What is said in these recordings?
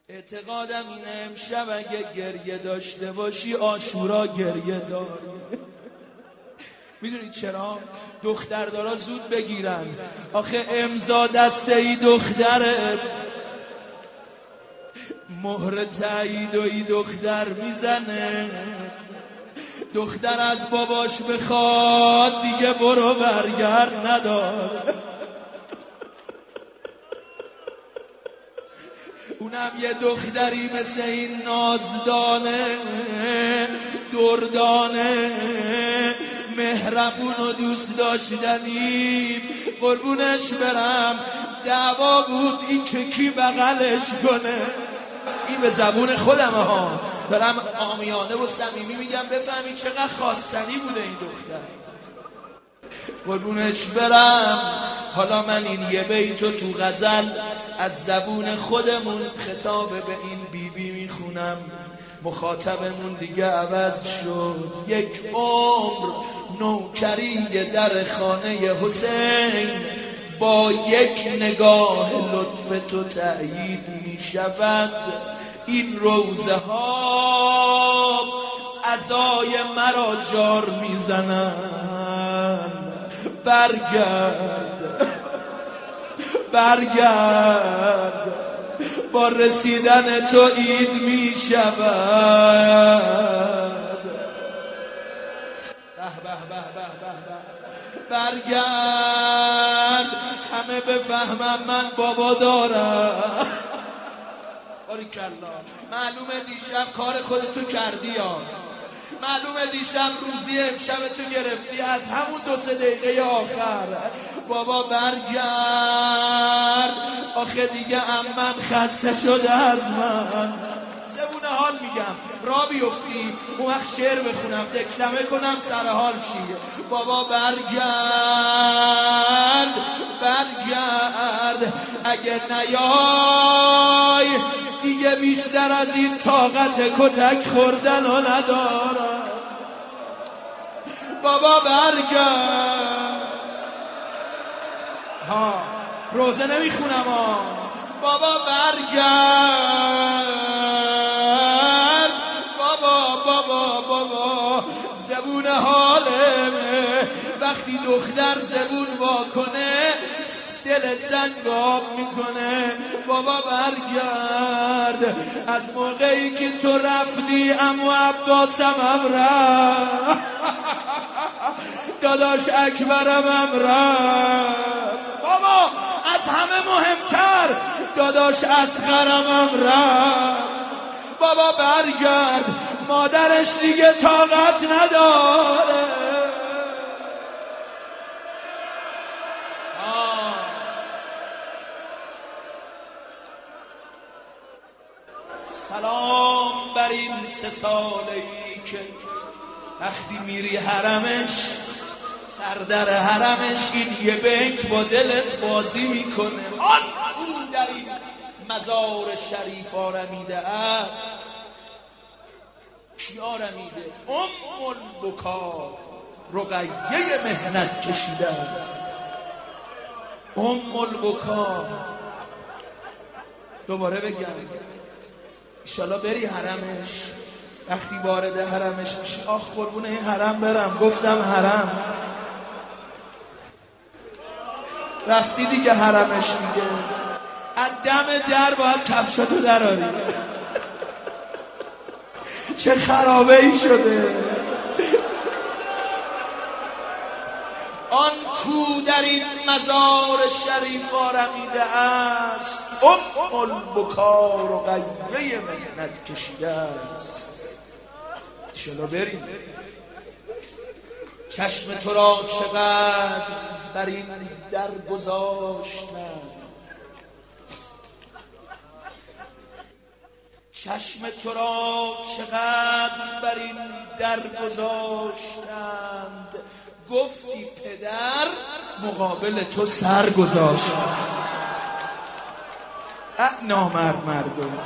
اعتقادم اینه امشب اگه گریه داشته باشی عاشورا گریه داری. میدونید چرا؟ دختردارا زود بگیرن، آخه امضا دسته ای دختره، مهر تایید و ای دختر میزنه. دختر از باباش بخواد دیگه برو برگرد نداره. اونم یه دختری مثل این نازدانه دردانه مهربون و دوست داشتنی، قربونش برم. دعوا بود این که کی بغلش کنه. این به زبون خودمه ها، برم عامیانه و صمیمی میگم بفهمید چقدر خواستنی بوده این دختر، قربونش برم. حالا من این یه بیتو تو غزل از زبون خودمون خطاب به این بیبی میخونم. مخاطبمون دیگه عوض شد. یک عمر نوکری در خانه حسین با یک نگاه لطف تو تأیید میشود. این روزه ها عزای مرا جار میزنن. برگرد با رسیدن تو عید می شود. برگرد همه بفهمم من بابا دارم. باریکالله. معلومه دیشب کار خودتو کردی یا معلومه دیشب روزی امشب تو گرفتی از همون 2-3 دقیقه آخر. بابا برگرد، آخه دیگه عمم خسته شده از من. زبون حال میگم را بیفتی اون وقت شعر بخونم دکلمه کنم سر حال شی. بابا برگرد اگه نیای دیگه بیشتر از این طاقت کتک خوردن و ندارم. بابا برگرد. ها روزه نمیخونم ها. بابا برگرد. بابا زبون حالمه وقتی دختر زبون واکنه دل سنگ آب میکنه. بابا برگرد از موقعی که تو رفتی عمو عباسم هم رفت، داداش اکبرم هم رفت. بابا از همه مهمتر داداش اصغرم هم رفت. بابا برگرد مادرش دیگه طاقت نداره. سلام بر این 3 ساله‌ای که وقتی میری حرمش سر در حرمش این یه بیت با دلت بازی میکنه. آن او در این مزار شریف آرمیده است. کی آرمیده؟ البکا رقیه مهنت کشیده است. البکا. دوباره بگم انشالله بری حرمش. وقتی وارد حرمش میشی آخ قربون این حرم برم، گفتم حرم رفتی دیگه حرمش میگه از دم در باید کفشاتو دراری. چه خرابه ای شده. آن کو در این مزار شریف آرمیده است البکا رقیه مهنت کشیده است. انشالله بریم. چشم تو را چقدر بر این در گذاشتم، چشم تو را چقدر بر این در گذاشتند. گفتی پدر مقابل تو سر گذاشت. نامرد مردم.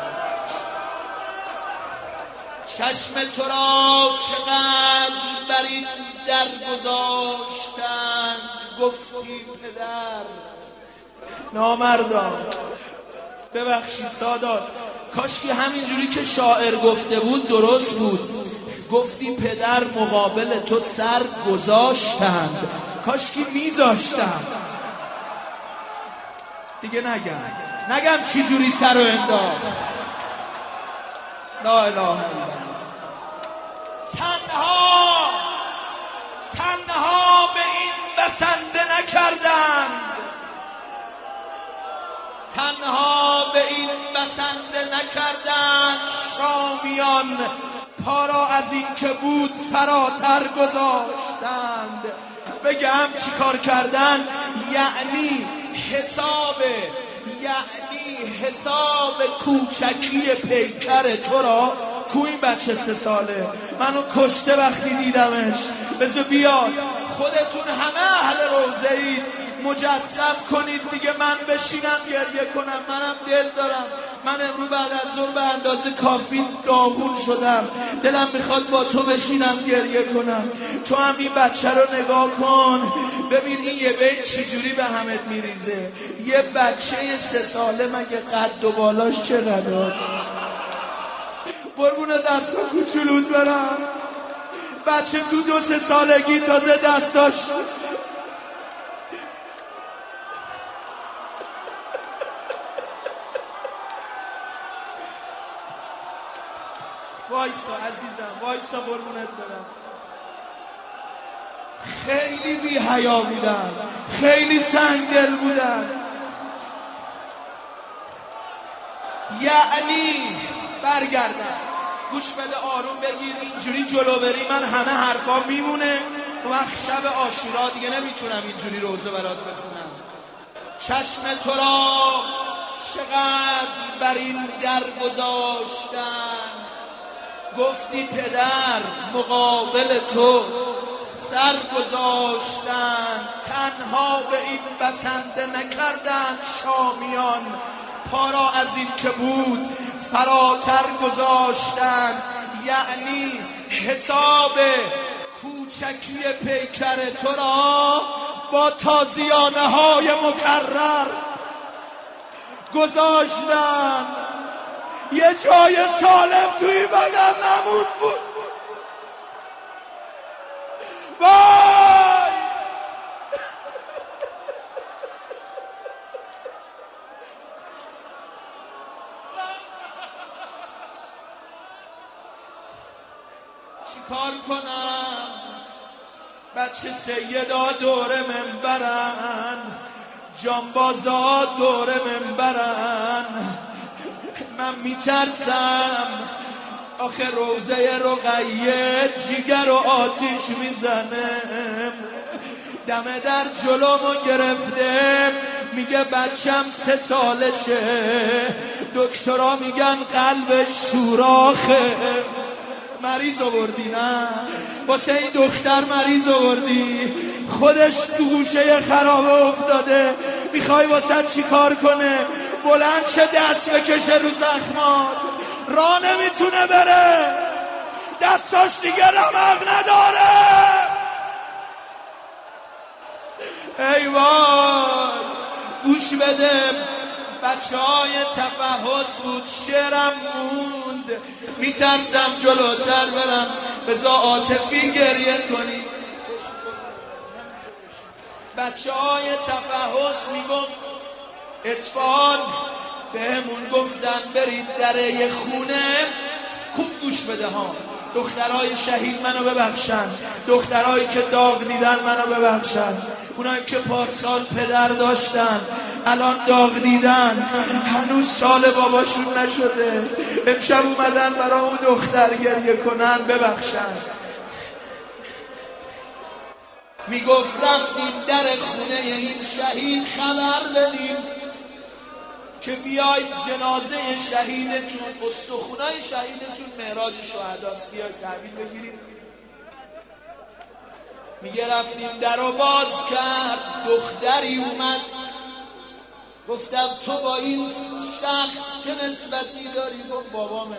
چشم تو را چقدر بر این در گذاشتند. گفتی پدر. نامردان ببخشید سادات کاشکی همینجوری که شاعر گفته بود درست بود. گفتی پدر مقابل تو سر گذاشتند، کاشکی میذاشتم. دیگه نگم چی جوری سر رو انداخت. لا اله الا الله. تنها به این بسنده نکردند، تنها به این بسنده نکردند شامیان، پا را از این که بود فراتر گذاشتند. بگم چی کار کردن؟ یعنی حساب کوچکی پیکر تو را، کو این بچه 3 ساله منو کشته وقتی دیدمش، بذار بیاد خودتون همه اهل روضه اید مجسم کنید دیگه، من بشینم گریه کنم. منم دل دارم، من امروز بعد از ظهر به اندازه کافی داغون شدم، دلم میخواد با تو بشینم گریه کنم. تو هم این بچه رو نگاه کن، ببین این یه بیت چجوری به همت میریزه. یه بچه 3 ساله مگه قد و بالاش چقدر؟ قربون دستا کوچولوت برم، بچه تو 2-3 سالگی تازه دستاش وایسا عزیزم، وایسا قربونت برم. خیلی بی حیا بودن، خیلی سنگدل بودن. یعنی برگردن، گوش بده آروم بگیر، اینجوری جلو بری من همه حرفا میمونه. وقت شب عاشورا دیگه نمیتونم اینجوری روزه برات بخونم. چشم تو را چقدر بر این در گذاشتن، گفتی پدر مقابل تو سر گذاشتن، تنها به این بسنده نکردند شامیان، پا را از این که بود فراتر گذاشتن. یعنی حساب کوچکی پیکر تو را با تازیانه های مکرر گذاشتن. یه جای سالم توی بدن نمود بود. وای چیکار کنم؟ بچه سیدا دوره منبرن، جانبازا دوره منبرن، من میترسم آخه روزه رقیه جیگر و آتیش میزنه. دمه در جلومو گرفته، میگه بچم 3 سالشه، دکترها میگن قلبش سوراخه. مریض آوردی؟ نه، واسه این دختر مریض آوردی، خودش تو گوشه خرابه افتاده، میخوای واسه چی کار کنه؟ بلند شه دست بکشه رو زخمات، راه نمیتونه بره، دستاش دیگه رمق نداره. ای وای گوش بده، بچه های تفحص بود، شعرم موند، میترسم جلوتر برم، بذار عاطفی گریه کنی. بچه های تفحص میگفت اصفهان بهمون گفتن برید در یه خونه، خوب گوش بده ها، دخترای شهید منو ببخشن، دخترایی که داغ دیدن منو ببخشن، اونایی که پارسال پدر داشتن الان داغ دیدن، هنوز سال باباشون نشده، امشب اومدن برای اون دختر گریه کنن، ببخشن. میگفت رفتیم در خونه این شهید خبر بدیم که بیاید جنازه شهیدتون، استخونای شهیدتون معراج شهداست، بیاید تحویل بگیریم. میگه رفتیم در رو باز کرد، دختری اومد، گفتم تو با این شخص چه نسبتی داری؟ گفت بابامه.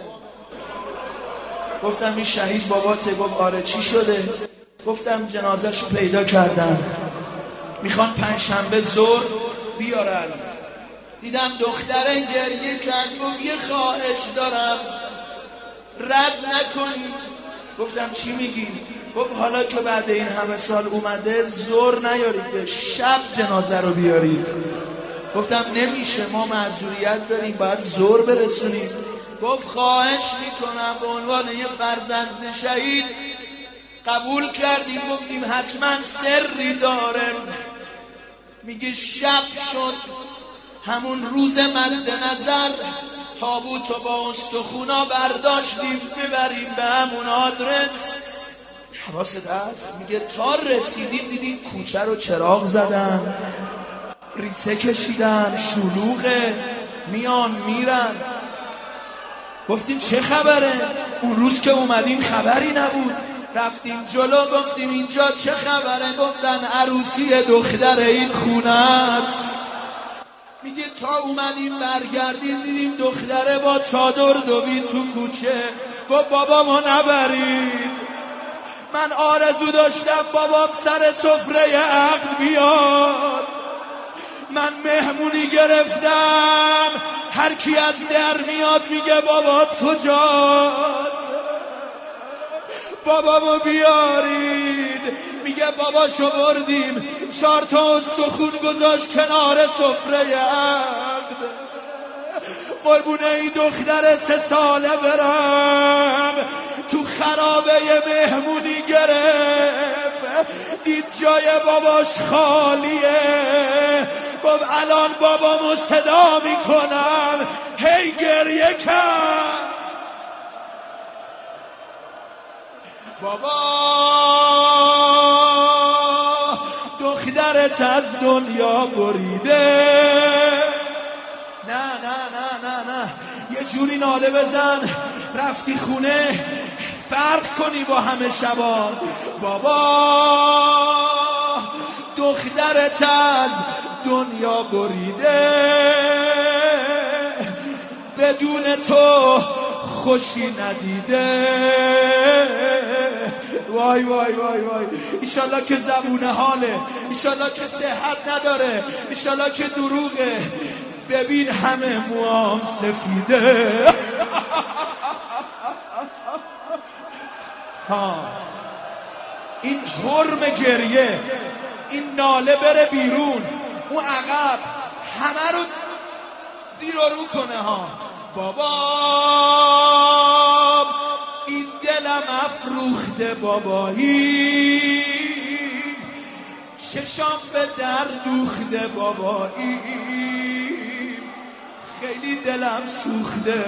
گفتم این شهید باباته؟ گفت آره. چی شده؟ گفتم جنازه‌شو پیدا کردن، میخوان 5 شنبه ظهر بیارن. دیدم دختره گریه کرد، گفت یه خواهش دارم رد نکنی. گفتم چی میگی؟ گفت حالا که بعد این همه سال اومده زور نیارید، شب جنازه رو بیارید. گفتم نمیشه، ما معذوریت داریم، باید زور برسونیم. گفت خواهش میکنم به عنوان یه فرزند شهید. قبول کردیم، گفتیم حتما سری داره. میگه شب شد، همون روز مد نظر تابوتو با استخونا برداشتیم ببریم به همون آدرس. حواست هست؟ میگه تا رسیدیم دیدیم کوچه رو چراغ زدن، ریسه کشیدن، شلوغه، میان میرن. گفتیم چه خبره؟ اون روز که اومدیم خبری نبود. رفتیم جلو، گفتیم اینجا چه خبره؟ گفتن عروسی دختر این خونه است. میگه تا اومدیم برگردیم دیدیم دختره با چادر دوید تو کوچه. گفت بابا ما نبرید، من آرزو داشتم بابام سر سفره عقد بیاد. من مهمونی گرفتم، هر کی از در میاد میگه بابات کجاست، بابامو بیارید. میگه باباشو بردیم، 4 تا استخون گذاشت کنار سفره عقد. قربونه این دختر 3 ساله برم، تو خرابه مهمونی گرفت، دید جای باباش خالیه. گفت الان بابامو صدا میکنم، هی گریه کرد. بابا دخترت از دنیا بریده. نه نه نه نه نه، یه جوری ناله بزن رفتی خونه فرق کنی با همه شبا. بابا دخترت از دنیا بریده، بدون تو خوشی ندیده. وای وای وای وای، ایشالله که زبونه حاله، ایشالله که صحت نداره، ایشالله که دروغه. ببین همه موام سفیده. ها این حرم گریه، این ناله بره بیرون، اون عقب همه رو زیر و رو کنه. ها بابا این دلم افروخته بابایی، چشام به در دوخته بابایی، خیلی دلم سوخته.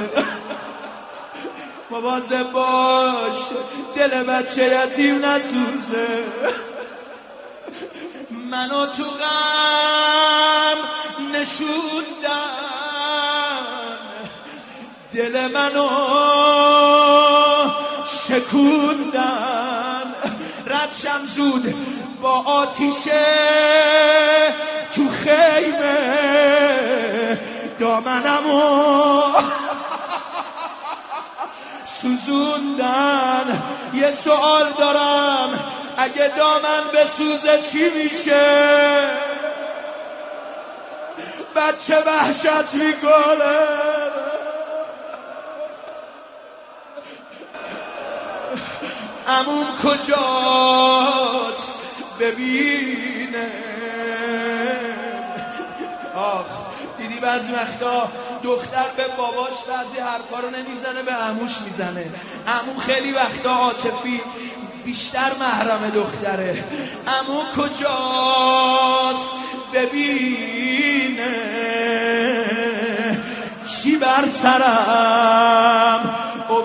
مواظب باش دل بچه یتیم نسوزه. منو تو غم نشوندن، دل منو شکوندن. ردشم زود با آتیشه تو خیمه، دامنمو سوزوندن. یه سوال دارم، اگه دامن بسوزه چی میشه؟ بچه وحشت میکنه. عموم کجاست ببینه. آخ دیدی بعضی وقتا دختر به باباش بعضی حرفا رو نمیزنه، به عموش میزنه. عمو خیلی وقتا عاطفی بیشتر محرم دختره. عمو کجاست ببینه، چی بر سرم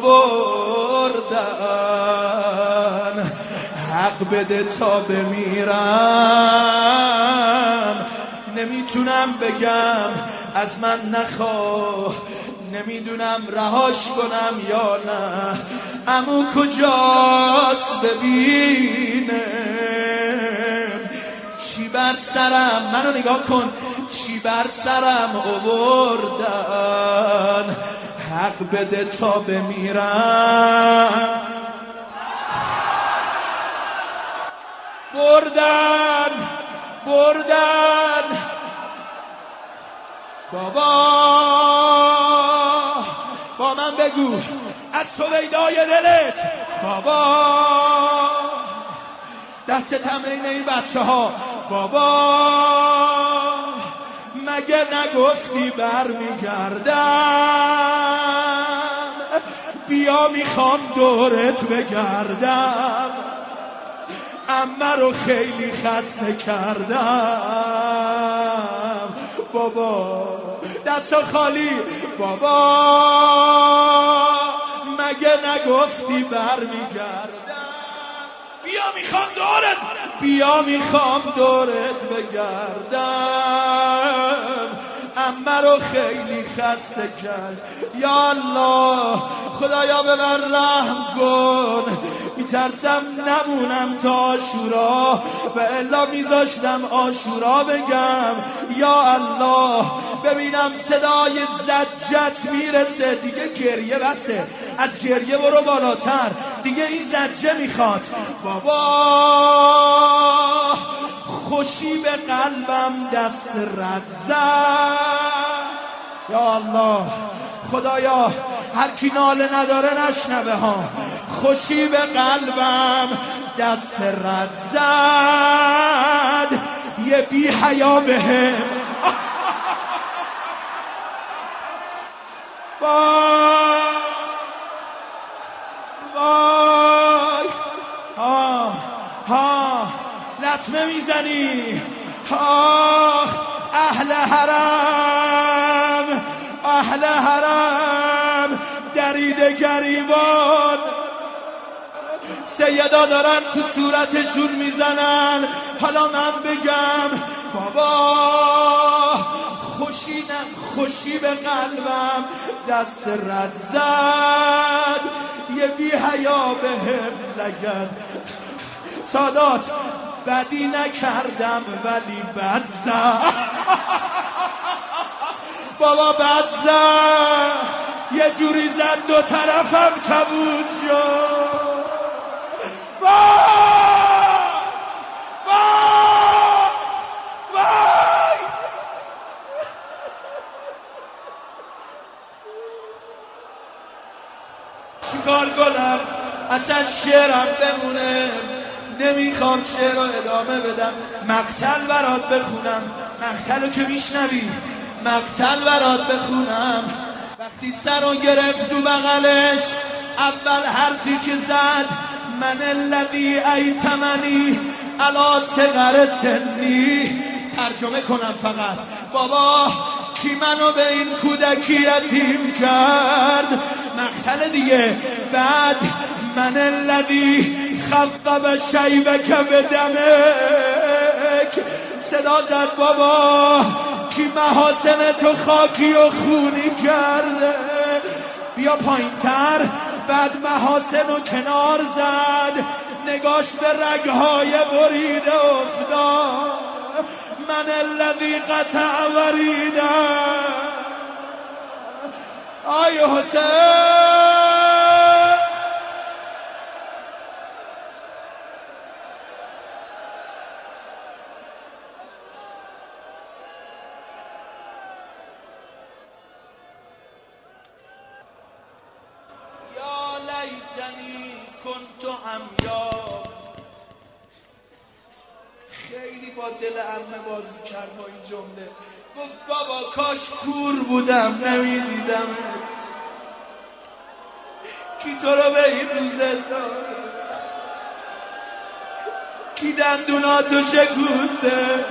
آوردن، حق بده تا بمیرم. نمیتونم بگم از من نخواه، نمیدونم رهاش کنم یا نه. عمو کجاست ببینم، چی بر سرم، منو نگاه کن، چی بر سرم آوردن، حق بده تا بمیرم. بردن بابا با من بگو از سویدای دلت بابا، دست تمرین این بچه ها بابا، مگه نگفتی برمیگردم، بیا میخوام دورت بگردم، عمه رو خیلی خسته کردم بابا، دست خالی بابا، مگه نگفتی برمیگردم، بیا میخوام دورت، بیا میخوام دورت بگردم، عمه رو خیلی خسته کرد. یا الله خدایا به من رحم کن، میترسم نمونم تا عاشورا و الا میذاشتم عاشورا بگم. یا الله ببینم صدای زجت میرسه، دیگه گریه بسه، از گریه برو بالاتر، دیگه این زجه میخواد بابا. خوشی به قلبم دست رد زد. یا الله خدایا هر کی ناله نداره نشنوه ها. خوشی به قلبم دست رد زد، یه بی حیا بهم وای لطمه میزنی اهل حرم، اهل حرم دریده گریبان، سیدا دارن تو صورتشون میزنن. حالا من بگم بابا خوشی به قلبم دست رد زد، یه بی حیا بهم لگد. سادات بدی نکردم ولی بد زد بابا، بد زد، یه جوری زد دو طرفم کبود شد. چیکار کنم اصلا شعرم بمونه، نمیخوام شعر رو ادامه بدم، مقتل برات بخونم، مقتل رو که میشنوی، مقتل برات بخونم. وقتی سر رو گرفت تو بغلش، اول حرفی که زد من الذی ایتمنی علی صغر سنی. ترجمه کنم فقط بابا کی منو به این کودکی یتیم کرد، مقتل دیگه. بعد من الذی خفف شیبک بدمک، صدا زد بابا کی محاسن تو خاکی و خونی کرده، بیا پایین تر. بعد محاسن و کنار زد، نگاش به رگهای بریده افتاد، من الذی قطع وریده. آی حسین لیتنی کنت عمیا. خیلی با دل عمه بازی کرد با این جمله، گفت بابا کاش کور بودم نمیدیدم، کی تو رو به این روزه داد، کی دندوناتو شکونده،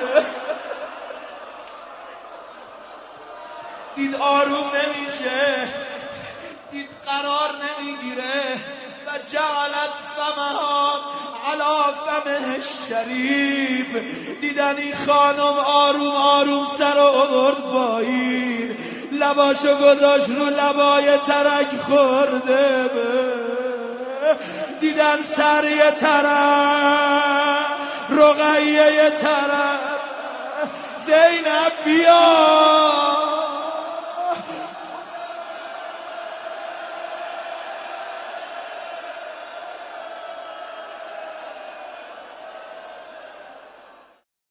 دید آروم نمیشه، دید قرار نمیگیره، و جعلت فمها علی فمه الشریف. دیدن این خانم آروم آروم سر آورد پایین، لباشو گذاشت رو لبای ترک خورده، دیدن سر یه طرف، رقیه یه طرف، زینب بیا